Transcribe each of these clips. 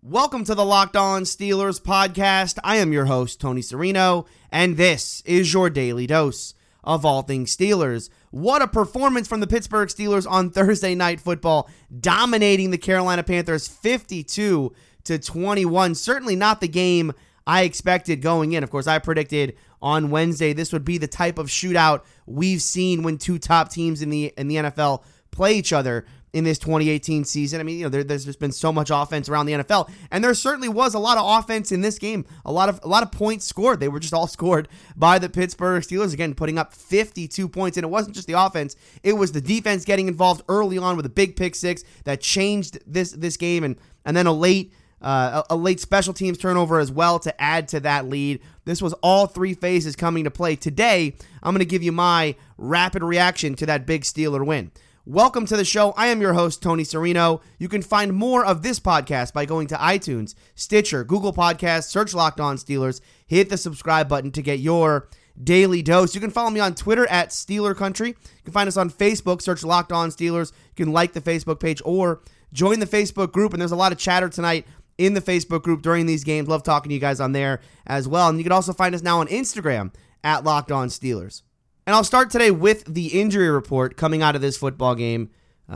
Welcome to the Locked On Steelers podcast. I am your host, Tony Serino, and this is your daily dose of all things Steelers. What a performance from the Pittsburgh Steelers on Thursday Night Football, dominating the Carolina Panthers 52-21. Certainly not the game I expected going in. Of course, I predicted on Wednesday this would be the type of shootout we've seen when two top teams in the NFL play each other in this 2018 season. I mean, there's just been so much offense around the NFL, and there certainly was a lot of offense in this game. A lot of points scored. They were just all scored by the Pittsburgh Steelers, again putting up 52 points. And it wasn't just the offense; it was the defense getting involved early on with a big pick six that changed this game, and then a late special teams turnover as well to add to that lead. This was all three phases coming to play. Today, I'm going to give you my rapid reaction to that big Steeler win. Welcome to the show. I am your host, Tony Serino. You can find more of this podcast by going to iTunes, Stitcher, Google Podcasts, search Locked On Steelers, hit the subscribe button to get your daily dose. You can follow me on Twitter at Steeler Country. You can find us on Facebook, search Locked On Steelers. You can like the Facebook page or join the Facebook group, and there's a lot of chatter tonight in the Facebook group during these games. Love talking to you guys on there as well. And you can also find us now on Instagram at Locked On Steelers. And I'll start today with the injury report coming out of this football game.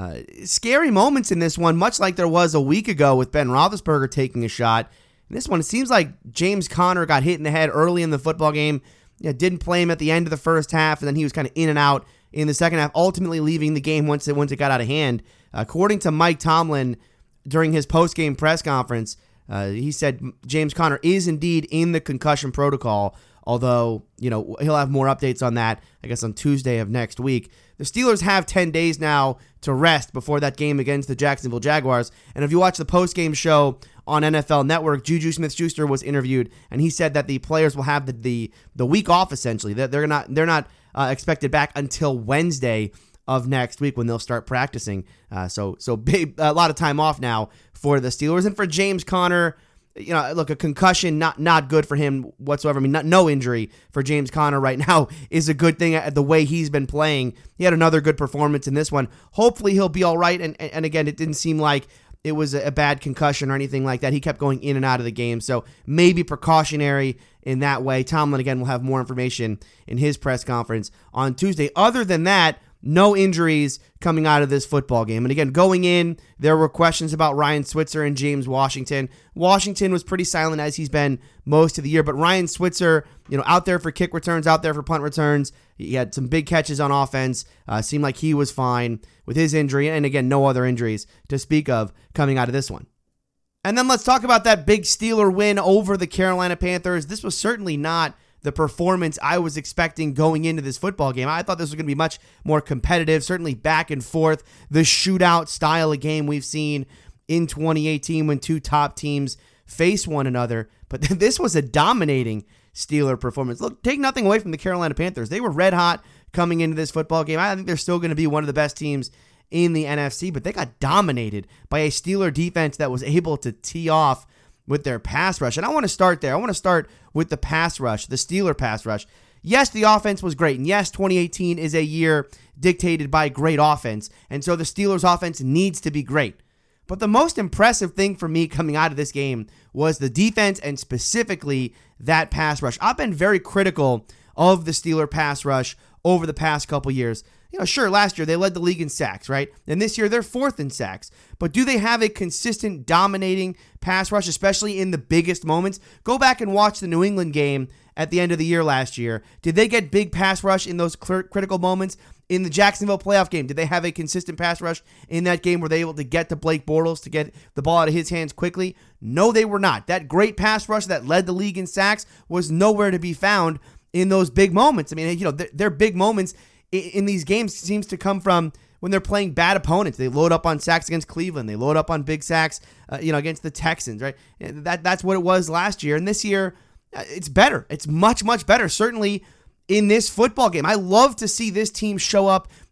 Scary moments in this one, much like there was a week ago with Ben Roethlisberger taking a shot. In this one, it seems like James Conner got hit in the head early in the football game. Didn't play him at the end of the first half, and then he was kind of in and out in the second half, ultimately leaving the game once it got out of hand. According to Mike Tomlin, during his post-game press conference, he said James Conner is indeed in the concussion protocol, although, he'll have more updates on that, I guess, on Tuesday of next week. The Steelers have 10 days now to rest before that game against the Jacksonville Jaguars. And if you watch the post-game show on NFL Network, Juju Smith-Schuster was interviewed, and he said that the players will have the week off, essentially. That they're not expected back until Wednesday of next week when they'll start practicing. So big, a lot of time off now for the Steelers. And for James Conner, look, a concussion, not good for him whatsoever. I mean, no injury for James Conner right now is a good thing at the way he's been playing. He had another good performance in this one. Hopefully he'll be all right. And again, it didn't seem like it was a bad concussion or anything like that. He kept going in and out of the game. So maybe precautionary in that way. Tomlin, again, will have more information in his press conference on Tuesday. Other than that, no injuries coming out of this football game. And again, going in, there were questions about Ryan Switzer and James Washington. Washington was pretty silent as he's been most of the year, but Ryan Switzer, out there for kick returns, out there for punt returns. He had some big catches on offense. Seemed like he was fine with his injury. And again, no other injuries to speak of coming out of this one. And then let's talk about that big Steeler win over the Carolina Panthers. This was certainly not the performance I was expecting going into this football game. I thought this was going to be much more competitive, certainly back and forth, the shootout style of game we've seen in 2018 when two top teams face one another. But this was a dominating Steeler performance. Look, take nothing away from the Carolina Panthers. They were red hot coming into this football game. I think they're still going to be one of the best teams in the NFC, but they got dominated by a Steeler defense that was able to tee off with their pass rush. And I want to start there. I want to start with the pass rush, the Steeler pass rush. Yes, the offense was great. And yes, 2018 is a year dictated by great offense. And so the Steelers offense needs to be great. But the most impressive thing for me coming out of this game was the defense and specifically that pass rush. I've been very critical of the Steeler pass rush over the past couple years. Sure, last year they led the league in sacks, right? And this year they're fourth in sacks. But do they have a consistent dominating pass rush, especially in the biggest moments? Go back and watch the New England game at the end of the year last year. Did they get big pass rush in those critical moments? In the Jacksonville playoff game, did they have a consistent pass rush in that game? Were they able to get to Blake Bortles to get the ball out of his hands quickly? No, they were not. That great pass rush that led the league in sacks was nowhere to be found in those big moments. I mean, their big moments in these games seems to come from when they're playing bad opponents. They load up on sacks against Cleveland. They load up on big sacks, against the Texans, right? That's what it was last year. And this year, it's better. It's much, much better. Certainly in this football game. I love to see this team show up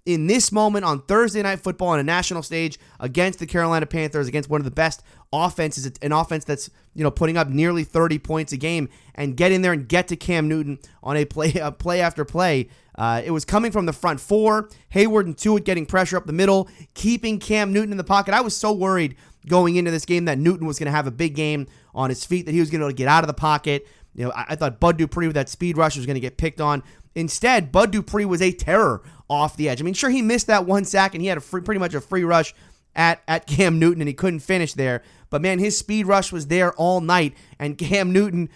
in this moment on Thursday Night Football on a national stage against the Carolina Panthers, against one of the best offenses, an offense that's putting up nearly 30 points a game, and get in there and get to Cam Newton on a play after play. It was coming from the front four, Hayward and Tuitt getting pressure up the middle, keeping Cam Newton in the pocket. I was so worried going into this game that Newton was going to have a big game on his feet, that he was going to get out of the pocket. I thought Bud Dupree with that speed rush was going to get picked on. Instead, Bud Dupree was a terror off the edge. I mean, sure, he missed that one sack, and he had pretty much a free rush at Cam Newton, and he couldn't finish there. But man, his speed rush was there all night, and Cam Newton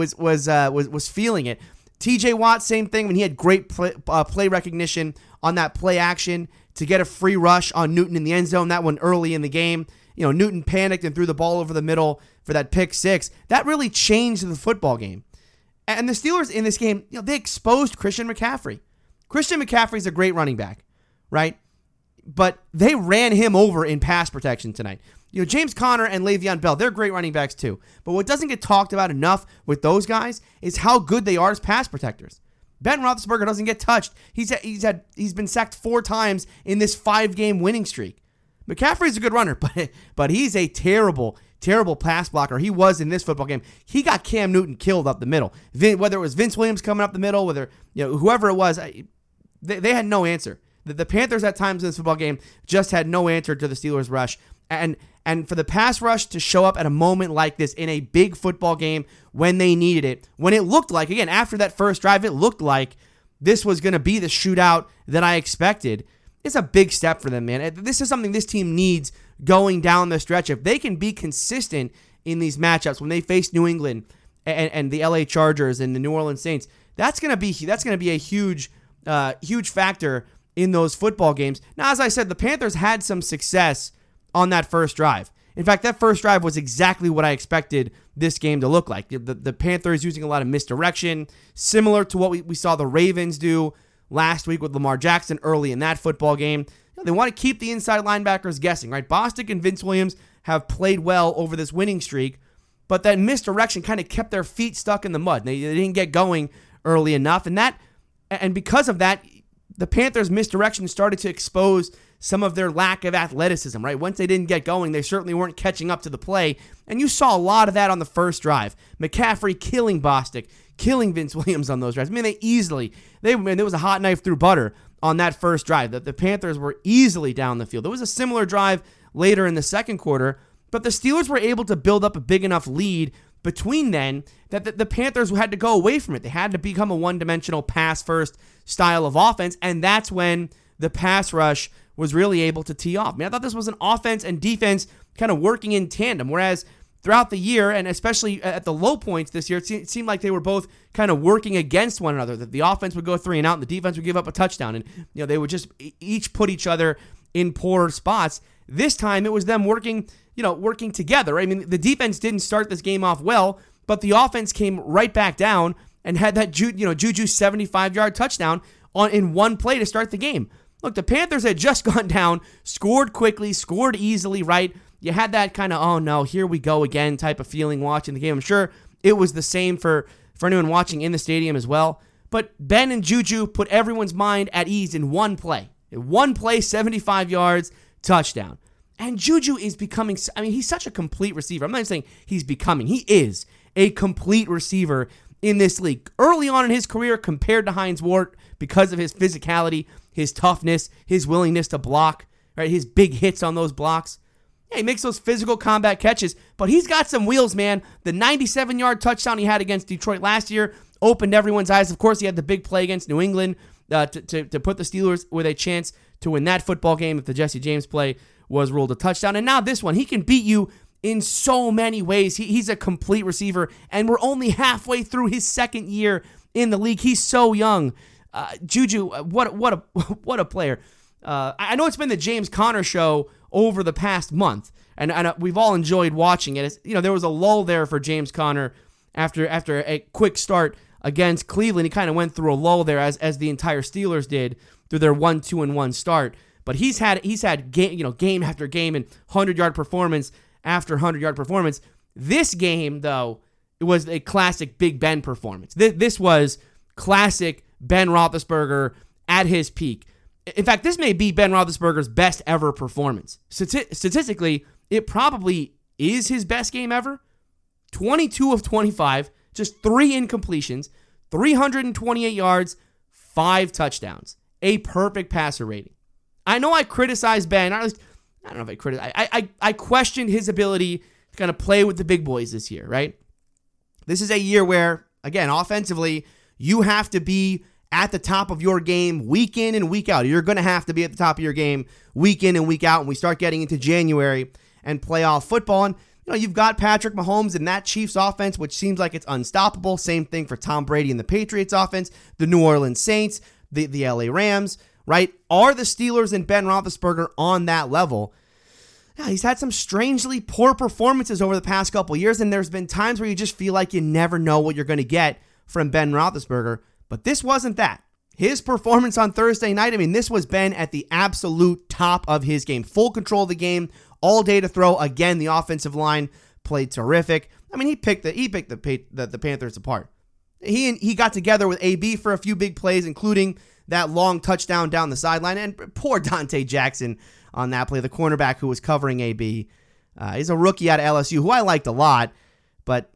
was feeling it. T.J. Watt, same thing. When he had great play recognition on that play action to get a free rush on Newton in the end zone. That one early in the game. Newton panicked and threw the ball over the middle for that pick six. That really changed the football game. And the Steelers in this game, they exposed Christian McCaffrey. Christian McCaffrey's a great running back, right? But they ran him over in pass protection tonight. James Conner and Le'Veon Bell, they're great running backs too. But what doesn't get talked about enough with those guys is how good they are as pass protectors. Ben Roethlisberger doesn't get touched. He's been sacked 4 times in this 5-game winning streak. McCaffrey's a good runner, but he's a terrible pass blocker. He was in this football game. He got Cam Newton killed up the middle. Whether it was Vince Williams coming up the middle, whether whoever it was, they had no answer. The Panthers at times in this football game just had no answer to the Steelers' rush. And for the pass rush to show up at a moment like this in a big football game when they needed it, when it looked like, again, after that first drive, it looked like this was going to be the shootout that I expected. It's a big step for them, man. This is something this team needs going down the stretch. If they can be consistent in these matchups when they face New England and the LA Chargers and the New Orleans Saints, that's going to be a huge factor in those football games. Now, as I said, the Panthers had some success on that first drive. In fact, that first drive was exactly what I expected this game to look like. The Panthers using a lot of misdirection, similar to what we saw the Ravens do last week with Lamar Jackson early in that football game. They want to keep the inside linebackers guessing, right? Bostic and Vince Williams have played well over this winning streak, but that misdirection kind of kept their feet stuck in the mud. They didn't get going early enough, and because of that, the Panthers' misdirection started to expose some of their lack of athleticism, right? Once they didn't get going, they certainly weren't catching up to the play, and you saw a lot of that on the first drive. McCaffrey killing Bostic, killing Vince Williams on those drives. I mean, there was a hot knife through butter on that first drive. The Panthers were easily down the field. There was a similar drive later in the second quarter, but the Steelers were able to build up a big enough lead between then that the Panthers had to go away from it. They had to become a one-dimensional pass-first style of offense, and that's when the pass rush was really able to tee off. I thought this was an offense and defense kind of working in tandem, whereas throughout the year, and especially at the low points this year, it seemed like they were both kind of working against one another, that the offense would go 3 and out, and the defense would give up a touchdown, and they would just each put each other in poor spots. This time, it was them working together. Right? I mean, the defense didn't start this game off well, but the offense came right back down and had that Juju 75-yard touchdown in one play to start the game. Look, the Panthers had just gone down, scored quickly, scored easily, right? You had that kind of, oh no, here we go again type of feeling watching the game. I'm sure it was the same for anyone watching in the stadium as well. But Ben and Juju put everyone's mind at ease in one play. In one play, 75 yards, touchdown. And Juju is becoming, he's such a complete receiver. I'm not even saying he's becoming. He is a complete receiver in this league. Early on in his career, compared to Hines Ward, because of his physicality, his toughness, his willingness to block, right? His big hits on those blocks. Yeah, he makes those physical combat catches, but he's got some wheels, man. The 97-yard touchdown he had against Detroit last year opened everyone's eyes. Of course, he had the big play against New England to put the Steelers with a chance to win that football game if the Jesse James play was ruled a touchdown. And now this one, he can beat you in so many ways. He's a complete receiver, and we're only halfway through his second year in the league. He's so young. Juju, what a player. I know it's been the James Conner show over the past month, and we've all enjoyed watching it. There was a lull there for James Conner after a quick start against Cleveland. He kind of went through a lull there as the entire Steelers did through their 1-2-1 start. But he's had game after game and 100-yard performance after 100-yard performance. This game, though, it was a classic Big Ben performance. This was classic Ben Roethlisberger at his peak. In fact, this may be Ben Roethlisberger's best ever performance. Statistically, it probably is his best game ever. 22 of 25, just 3 incompletions, 328 yards, 5 touchdowns. A perfect passer rating. I know I criticized Ben. I don't know if I criticized. I questioned his ability to kind of play with the big boys this year, right? This is a year where, again, offensively, you have to be at the top of your game week in and week out. You're going to have to be at the top of your game week in and week out when we start getting into January and playoff football. And, you've got Patrick Mahomes and that Chiefs offense, which seems like it's unstoppable. Same thing for Tom Brady and the Patriots offense, the New Orleans Saints, the LA Rams, right? Are the Steelers and Ben Roethlisberger on that level? Yeah, he's had some strangely poor performances over the past couple years, and there's been times where you just feel like you never know what you're going to get from Ben Roethlisberger, but this wasn't that. His performance on Thursday night, this was Ben at the absolute top of his game. Full control of the game, all day to throw. Again, the offensive line played terrific. He picked the Panthers apart. He got together with AB for a few big plays, including that long touchdown down the sideline. And poor Dante Jackson on that play, the cornerback who was covering AB. He's a rookie out of LSU who I liked a lot, but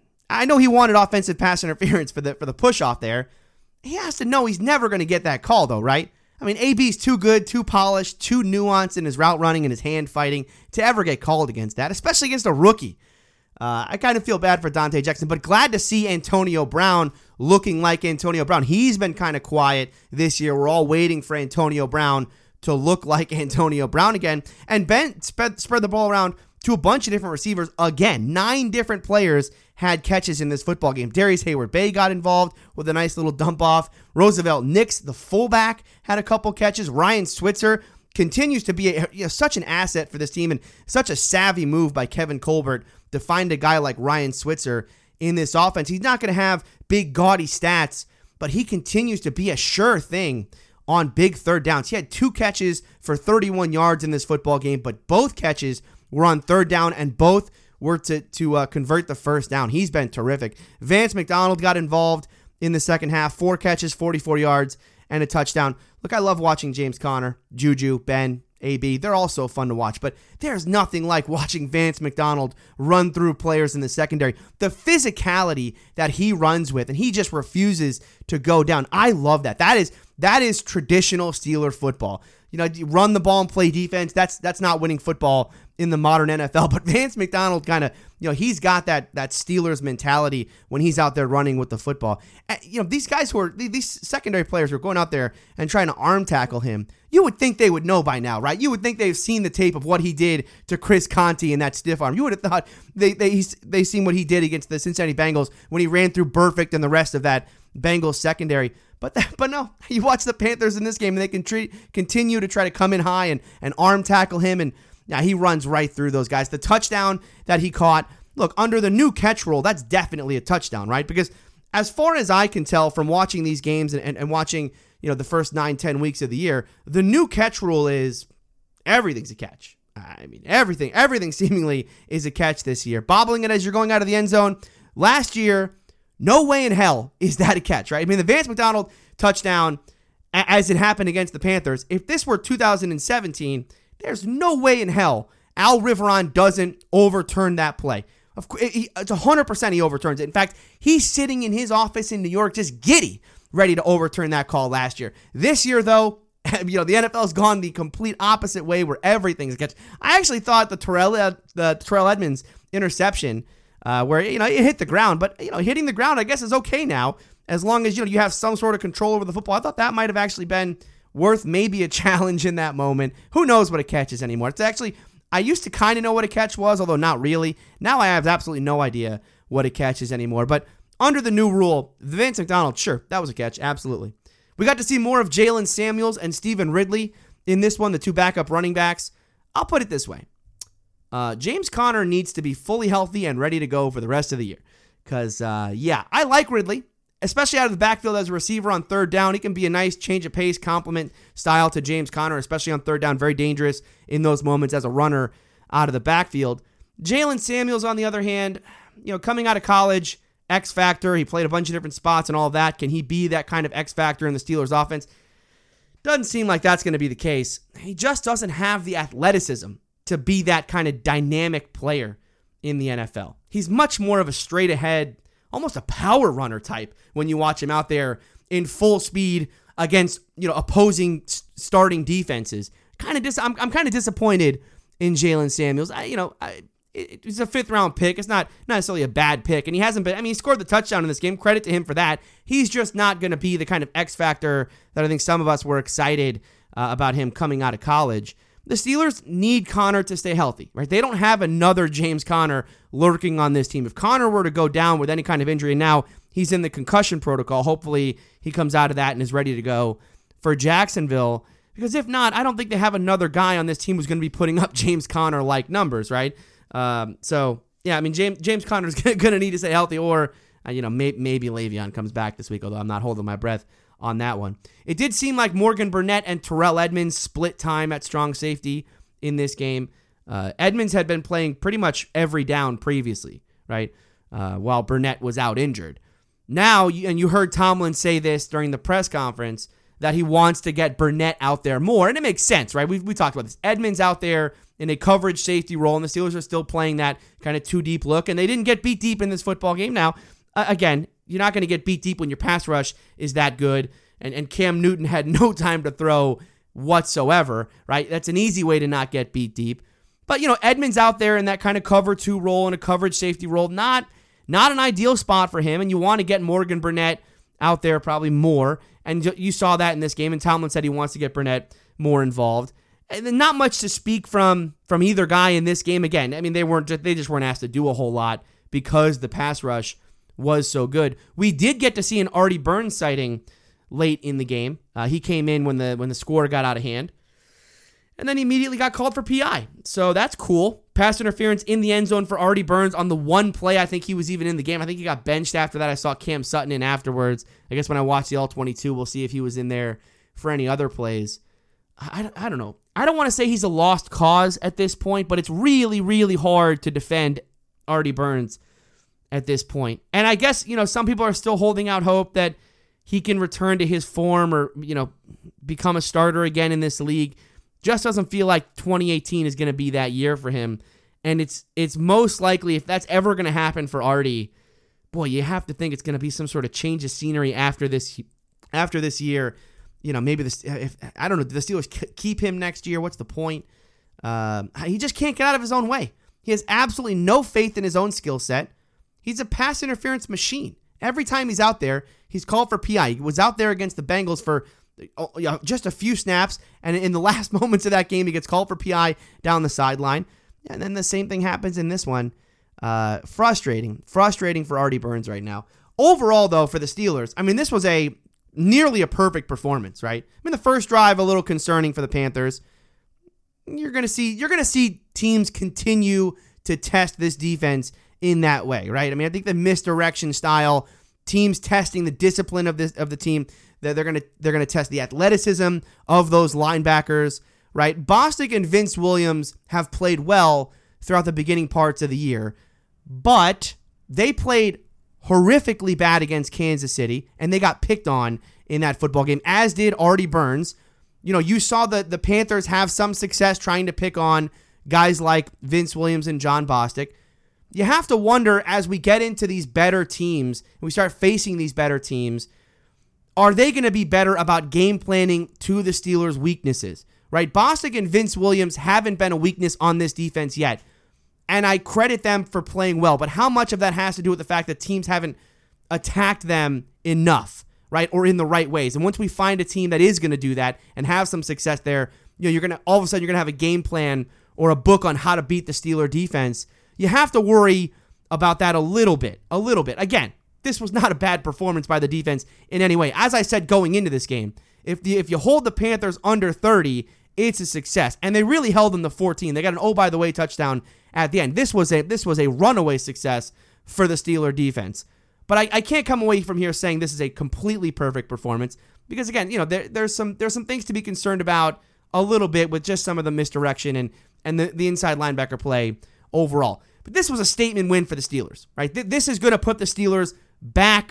I know he wanted offensive pass interference for the push off there. He has to know he's never going to get that call, though, right? AB's too good, too polished, too nuanced in his route running and his hand fighting to ever get called against that, especially against a rookie. I kind of feel bad for Dante Jackson, but glad to see Antonio Brown looking like Antonio Brown. He's been kind of quiet this year. We're all waiting for Antonio Brown to look like Antonio Brown again. And Ben spread the ball around to a bunch of different receivers. Again, 9 different players had catches in this football game. Darius Hayward-Bay got involved with a nice little dump off. Roosevelt Nix, the fullback, had a couple catches. Ryan Switzer continues to be such an asset for this team, and such a savvy move by Kevin Colbert to find a guy like Ryan Switzer in this offense. He's not going to have big gaudy stats, but he continues to be a sure thing on big third downs. He had 2 catches for 31 yards in this football game, but both catches were on third down, and both were to convert the first down. He's been terrific. Vance McDonald got involved in the second half. 4 catches, 44 yards, and a touchdown. Look, I love watching James Conner, Juju, Ben, AB. They're all so fun to watch, but there's nothing like watching Vance McDonald run through players in the secondary. The physicality that he runs with, and he just refuses to go down. I love that. That is traditional Steeler football. You run the ball and play defense. That's not winning football in the modern NFL. But Vance McDonald kind of, he's got that Steelers mentality when he's out there running with the football. These guys these secondary players who are going out there and trying to arm tackle him, you would think they would know by now, right? You would think they've seen the tape of what he did to Chris Conte in that stiff arm. You would have thought they seen what he did against the Cincinnati Bengals when he ran through Burfict and the rest of that Bengals secondary. But no, you watch the Panthers in this game, and they can continue to try to come in high and arm tackle him, and he runs right through those guys. The touchdown that he caught, look, under the new catch rule, that's definitely a touchdown, right? Because as far as I can tell from watching these games and watching the first 9-10 weeks of the year, the new catch rule is everything's a catch. Everything seemingly is a catch this year. Bobbling it as you're going out of the end zone. Last year, no way in hell is that a catch, right? The Vance McDonald touchdown, as it happened against the Panthers, if this were 2017, there's no way in hell Al Riveron doesn't overturn that play. It's 100% he overturns it. In fact, he's sitting in his office in New York just giddy, ready to overturn that call last year. This year, though, the NFL's gone the complete opposite way where everything's a catch. I actually thought the Terrell Edmonds interception, where it hit the ground, but hitting the ground I guess is okay now as long as you have some sort of control over the football. I thought that might have actually been worth maybe a challenge in that moment. Who knows what a catch is anymore? It's actually, I used to kind of know what a catch was, although not really. Now I have absolutely no idea what a catch is anymore. But under the new rule, Vance McDonald, sure, that was a catch, absolutely. We got to see more of Jalen Samuels and Stephen Ridley in this one, the 2 backup running backs. I'll put it this way. James Conner needs to be fully healthy and ready to go for the rest of the year. Because, I like Ridley, especially out of the backfield as a receiver on third down. He can be a nice change of pace, complement style to James Conner, especially on third down. Very dangerous in those moments as a runner out of the backfield. Jalen Samuels, on the other hand, coming out of college, X factor. He played a bunch of different spots and all of that. Can he be that kind of X factor in the Steelers offense? Doesn't seem like that's going to be the case. He just doesn't have the athleticism to be that kind of dynamic player in the NFL. He's much more of a straight ahead, almost a power runner type when you watch him out there in full speed against, opposing starting defenses. I'm kind of disappointed in Jaylen Samuels. It's a 5th round pick. It's not necessarily a bad pick, and he hasn't been. He scored the touchdown in this game. Credit to him for that. He's just not going to be the kind of X factor that I think some of us were excited about him coming out of college. The Steelers need Conner to stay healthy, right? They don't have another James Conner lurking on this team. If Conner were to go down with any kind of injury, and now he's in the concussion protocol, hopefully he comes out of that and is ready to go for Jacksonville. Because if not, I don't think they have another guy on this team who's going to be putting up James Conner-like numbers, right? James Conner's going to need to stay healthy, or maybe Le'Veon comes back this week, although I'm not holding my breath on that one. It did seem like Morgan Burnett and Terrell Edmunds split time at strong safety in this game. Edmunds had been playing pretty much every down previously, right? While Burnett was out injured. Now, and you heard Tomlin say this during the press conference, that he wants to get Burnett out there more, and it makes sense, right? We talked about this. Edmunds out there in a coverage safety role, and the Steelers are still playing that kind of 2-deep look, and they didn't get beat deep in this football game. Now, again, you're not going to get beat deep when your pass rush is that good, and Cam Newton had no time to throw whatsoever, right? That's an easy way to not get beat deep. But, Edmunds out there in that kind of cover 2 role and a coverage safety role, not an ideal spot for him, and you want to get Morgan Burnett out there probably more, and you saw that in this game, and Tomlin said he wants to get Burnett more involved. And then not much to speak from either guy in this game. Again, they just weren't asked to do a whole lot because the pass rush was so good. We did get to see an Artie Burns sighting late in the game. He came in when the score got out of hand, and then he immediately got called for PI. So that's cool. Pass interference in the end zone for Artie Burns on the one play. I think he was even in the game. I think he got benched after that. I saw Cam Sutton in afterwards. I guess when I watch the All-22, we'll see if he was in there for any other plays. I don't know. I don't want to say he's a lost cause at this point, but it's really, really hard to defend Artie Burns at this point. And I guess, some people are still holding out hope that he can return to his form or, become a starter again in this league. Just doesn't feel like 2018 is going to be that year for him. And it's most likely, if that's ever going to happen for Artie, boy, you have to think it's going to be some sort of change of scenery after this year. Maybe I don't know, do the Steelers keep him next year? What's the point? He just can't get out of his own way. He has absolutely no faith in his own skill set. He's a pass interference machine. Every time he's out there, he's called for PI. He was out there against the Bengals for just a few snaps, and in the last moments of that game, he gets called for PI down the sideline. And then the same thing happens in this one. Frustrating for Artie Burns right now. Overall, though, for the Steelers, this was nearly a perfect performance, right? The first drive a little concerning for the Panthers. You're gonna see teams continue to test this defense in that way, right? I think the misdirection style, teams testing the discipline of the team, that they're gonna test the athleticism of those linebackers, right? Bostic and Vince Williams have played well throughout the beginning parts of the year, but they played horrifically bad against Kansas City, and they got picked on in that football game, as did Artie Burns. You saw the Panthers have some success trying to pick on guys like Vince Williams and John Bostic. You have to wonder, as we get into these better teams, and we start facing these better teams, are they going to be better about game planning to the Steelers' weaknesses, right? Bostic and Vince Williams haven't been a weakness on this defense yet, and I credit them for playing well, but how much of that has to do with the fact that teams haven't attacked them enough, right, or in the right ways? And once we find a team that is going to do that and have some success there, you're going to all of a sudden you're going to have a game plan or a book on how to beat the Steeler defense. You have to worry about that a little bit. Again, this was not a bad performance by the defense in any way. As I said going into this game, if you hold the Panthers under 30, it's a success. And they really held them to 14. They got an by-the-way touchdown at the end. This was a runaway success for the Steeler defense. But I can't come away from here saying this is a completely perfect performance, because again, there's some things to be concerned about a little bit with just some of the misdirection and the inside linebacker play overall. But this was a statement win for the Steelers, right? This is going to put the Steelers back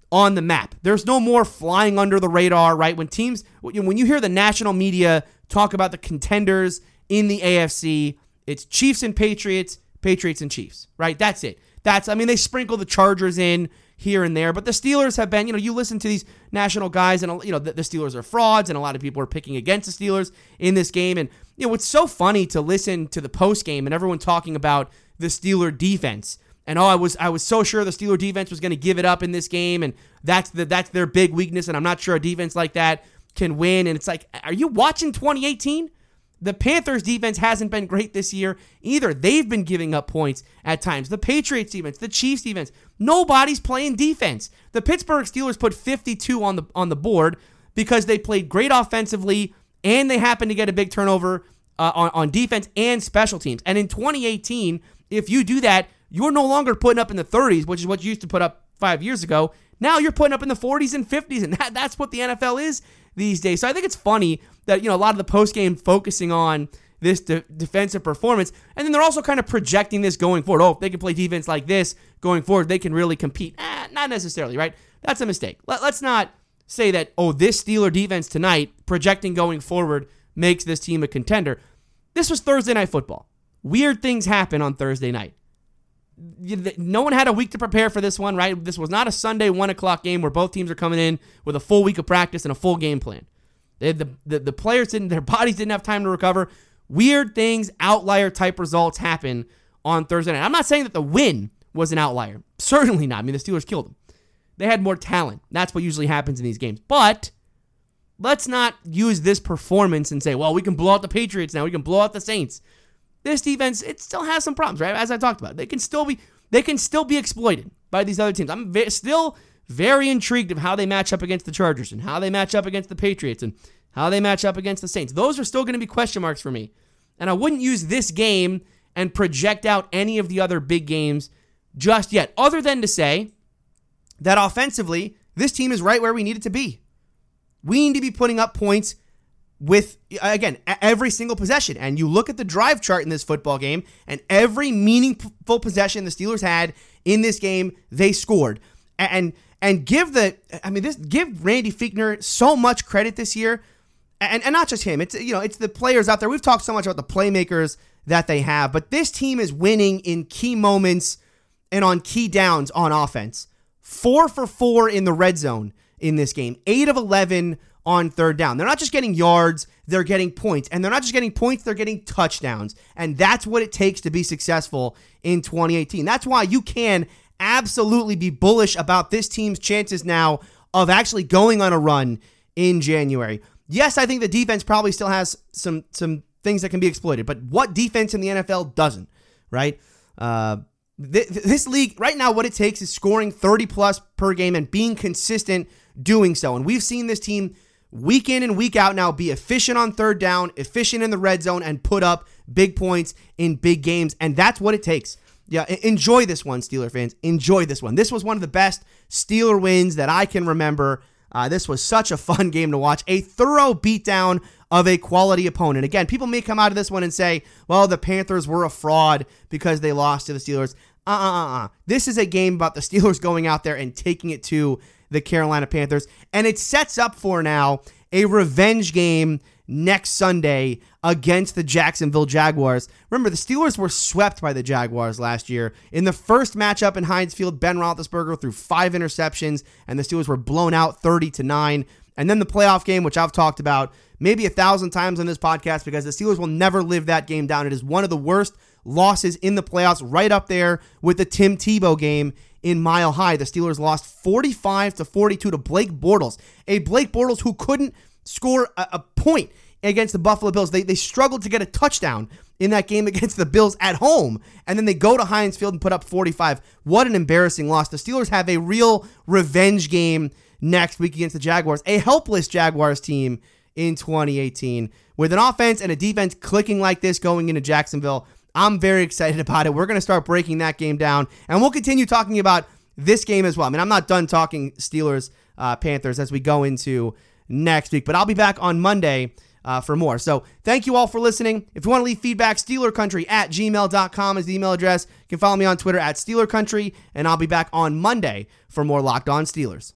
on the map. There's no more flying under the radar, right? When you hear the national media talk about the contenders in the AFC, it's Chiefs and Patriots, Patriots and Chiefs, right? That's it. They sprinkle the Chargers in here and there, but the Steelers have been, you listen to these national guys and, the Steelers are frauds, and a lot of people are picking against the Steelers in this game. And, it's so funny to listen to the post game and everyone talking about the Steeler defense. And I was so sure the Steeler defense was going to give it up in this game, and that's their big weakness, and I'm not sure a defense like that can win. And it's like, are you watching 2018? The Panthers defense hasn't been great this year either. They've been giving up points at times. The Patriots defense, the Chiefs defense, nobody's playing defense. The Pittsburgh Steelers put 52 on the board because they played great offensively and they happened to get a big turnover on defense and special teams. And in 2018, if you do that, you're no longer putting up in the 30s, which is what you used to put up 5 years ago. Now you're putting up in the 40s and 50s, and that's what the NFL is these days. So I think it's funny that, a lot of the post-game focusing on this defensive performance, and then they're also kind of projecting this going forward. Oh, if they can play defense like this going forward, they can really compete. Not necessarily, right? That's a mistake. Let's not say that, this Steeler defense tonight, projecting going forward, makes this team a contender. This was Thursday Night Football. Weird things happen on Thursday night. No one had a week to prepare for this one, right? This was not a Sunday 1 o'clock game where both teams are coming in with a full week of practice and a full game plan. The players their bodies didn't have time to recover. Weird things, outlier type results happen on Thursday night. I'm not saying that the win was an outlier. Certainly not. The Steelers killed them. They had more talent. That's what usually happens in these games. But let's not use this performance and say, well, we can blow out the Patriots now. We can blow out the Saints. This defense, it still has some problems, right? As I talked about, they can still be exploited by these other teams. I'm still very intrigued of how they match up against the Chargers and how they match up against the Patriots and how they match up against the Saints. Those are still going to be question marks for me. And I wouldn't use this game and project out any of the other big games just yet, other than to say that offensively, this team is right where we need it to be. We need to be putting up points with, again, every single possession. And you look at the drive chart in this football game, and every meaningful possession the Steelers had in this game, they scored. And give Randy Fichtner so much credit this year. And not just him. It's the players out there. We've talked so much about the playmakers that they have, but this team is winning in key moments and on key downs on offense. 4 for 4 in the red zone in this game. 8 of 11 on third down. They're not just getting yards, they're getting points. And they're not just getting points, they're getting touchdowns. And that's what it takes to be successful in 2018. That's why you can absolutely be bullish about this team's chances now of actually going on a run in January. Yes, I think the defense probably still has some things that can be exploited, but what defense in the NFL doesn't, right? This league, right now, what it takes is scoring 30-plus per game and being consistent doing so. And we've seen this team week in and week out now be efficient on third down, efficient in the red zone, and put up big points in big games, and that's what it takes. Yeah, enjoy this one, Steeler fans. Enjoy this one. This was one of the best Steeler wins that I can remember. This was such a fun game to watch. A thorough beatdown of a quality opponent. Again, people may come out of this one and say, well, the Panthers were a fraud because they lost to the Steelers. This is a game about the Steelers going out there and taking it to the Carolina Panthers. And it sets up for now a revenge game next Sunday against the Jacksonville Jaguars. Remember, the Steelers were swept by the Jaguars last year. In the first matchup in Heinz Field, Ben Roethlisberger threw 5 interceptions, and the Steelers were blown out 30-9. And then the playoff game, which I've talked about maybe 1,000 times on this podcast, because the Steelers will never live that game down. It is one of the worst losses in the playoffs, right up there with the Tim Tebow game in Mile High. The Steelers lost 45-42 to Blake Bortles, a Blake Bortles who couldn't score a point against the Buffalo Bills. They struggled to get a touchdown in that game against the Bills at home, and then they go to Heinz Field and put up 45. What an embarrassing loss. The Steelers have a real revenge game next week against the Jaguars, a helpless Jaguars team in 2018. With an offense and a defense clicking like this going into Jacksonville, I'm very excited about it. We're going to start breaking that game down, and we'll continue talking about this game as well. I mean, I'm not done talking Steelers, Panthers as we go into next week, but I'll be back on Monday for more. So thank you all for listening. If you want to leave feedback, SteelerCountry@gmail.com is the email address. You can follow me on Twitter @SteelerCountry, and I'll be back on Monday for more Locked On Steelers.